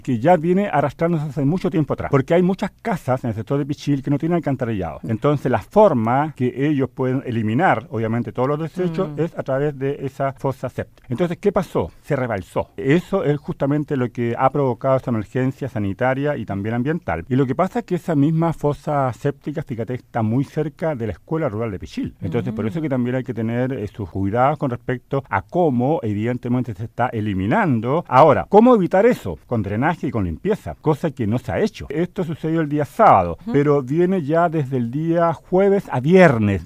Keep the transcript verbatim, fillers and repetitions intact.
que ya viene arrastrándose hace mucho tiempo atrás, porque hay muchas casas en el sector de Pichil que no tienen alcantarillado. Entonces la forma que ellos pueden eliminar, obviamente, todos los desechos mm. es a través de esa fosa séptica. Entonces, ¿qué pasó? Se rebalsó. Eso es justamente lo que ha provocado esta emergencia sanitaria y también ambiental. Y lo que pasa es que esa misma fosa séptica, fíjate, está muy cerca de la escuela rural de Pichil. Entonces, mm. por eso que también hay que tener eh, sus cuidados con respecto a cómo, evidentemente, se está eliminando. Ahora, ¿cómo evitar eso? Con drenaje y con limpieza, cosa que no se ha hecho. Esto sucedió el día sábado, uh-huh. pero viene ya desde el día jueves a viernes.